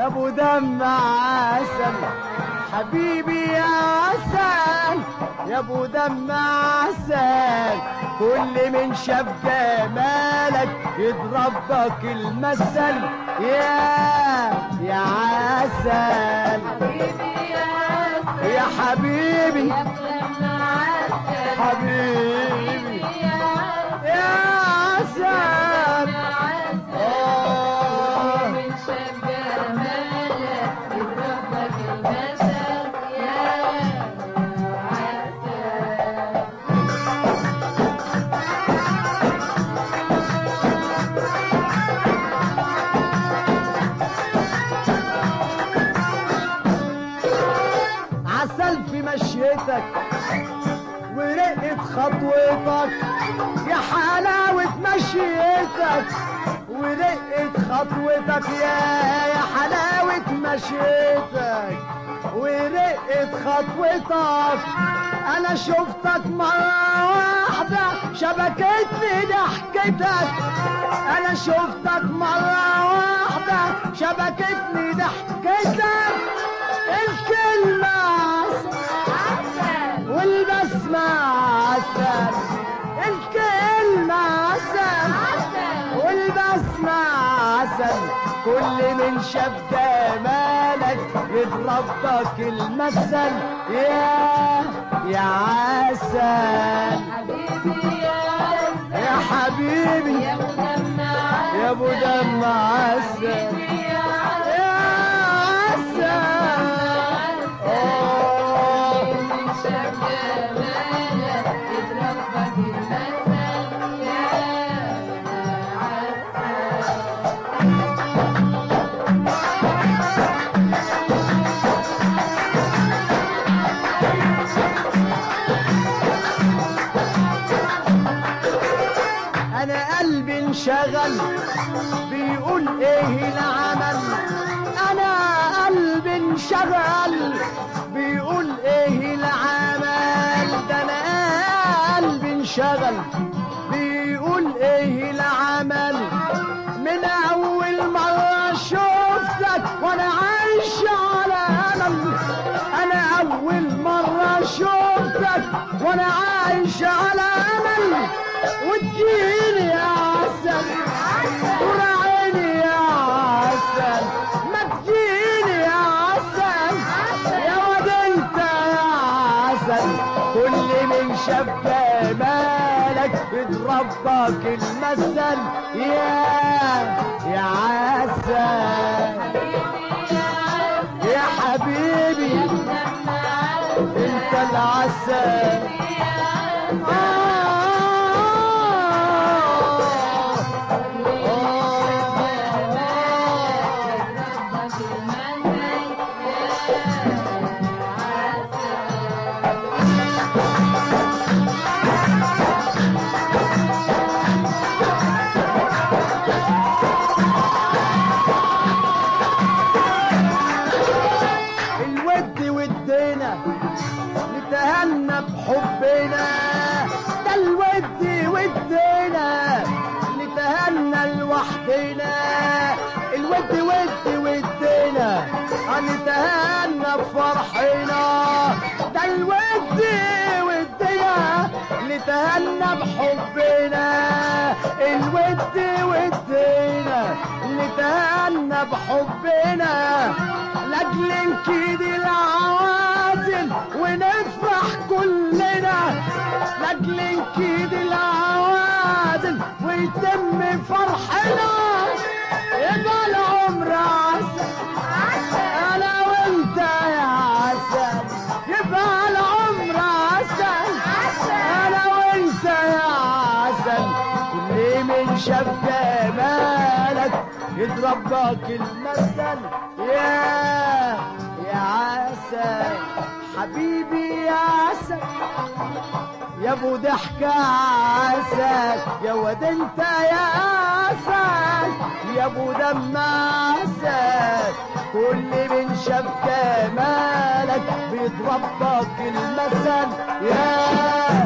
يا ابو دم عسل حبيبي يا عسل يا ابو دم عسل كل من شاف جمالك يضربك المثل يا عسل حبيبي يا عسل يا حبيبي يا ابو دم عسل حبيبي يا عسل يا عسل من شاف جمالك يضربك المثل يا عسل. عسل في مشيتك ورقة خطوتك يا حلاوة مشيتك ورقة خطوتك يا حلاوة مشيتك ورقة خطوتك أنا شفتك مرة واحدة شبكتني ضحكتك أنا شفتك مرة واحدة شبكتني ضحكتك الكلمة عسل والبسمة عسل الكلمة عسل والبسمة عسل كل من شاف جمالك يضربك المثل يا عسل حبيبي يا عسل يا حبيبي يا ابو دم عسل يا ابو دم عسل حبيبي يا عسل يا عسل من شاف جمالك يضربك المثل يا عسل. انا قلبي انشغل بيقول ايه العمل انا قلبي انشغل بيقول ايه العمل ده انا قلبي انشغل بيقول ايه العمل من اول مرة شفتك وانا عايش على امل انا اول مرة شفتك وانا عايش على امل وتجيني يا عسل وراعيني يا عسل ما تجيني يا عسل يا واد انت يا عسل كل من شاف جمالك يضربك المثل يا عسل يا حبيبي انت العسل نتهنى بحبنا ده الود ودنا نتهنى لوحدنا الود ودنا نتهنى بفرحنا ده الود ودنا نتهنى بحبنا الود ودنا نتهنى بحبنا لاجل نكيد العوازل ونفرح كلنا لاجل نكيد العوازل ويتم فرحنا يبقى العمر عسل انا وانت يا عسل يبقى العمر عسل انا وانت يا عسل كل من شاف جمالك يضربك المثل يا عسل حبيبي يا عسل يا ابو ضحكة عسل يا واد انت يا عسل يا ابو دم عسل كل من شاف جمالك بيضربك المثل يا